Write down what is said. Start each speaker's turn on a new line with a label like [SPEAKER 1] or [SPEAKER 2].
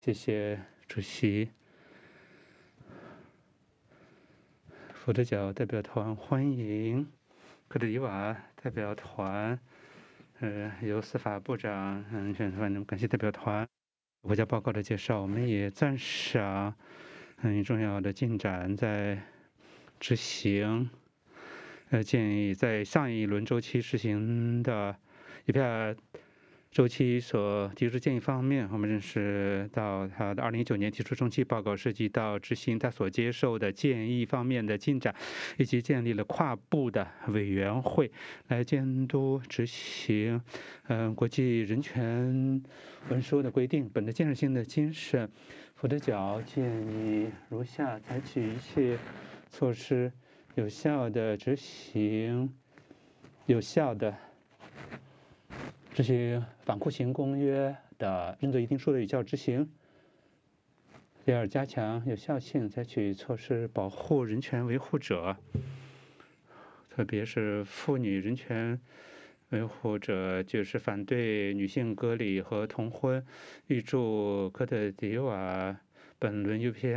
[SPEAKER 1] 谢谢主席。佛得角代表团欢迎科特迪瓦代表团，由司法部长选团感谢代表团国家报告的介绍。我们也赞赏重要的进展在执行建议在上一轮周期实行的EPA周期所提出建议方面，我们认识到他的2019年提出中期报告涉及到执行他所接受的建议方面的进展，以及建立了跨部的委员会来监督执行国际人权文书的规定。本着建设性的精神，佛得角建议如下：采取一切措施，有效的执行反酷刑公约的应对一定数的有效执行。第二，加强有效性，采取措施保护人权维护者，特别是妇女人权维护者，就是反对女性割礼和同婚。预祝科特迪瓦本轮 UPA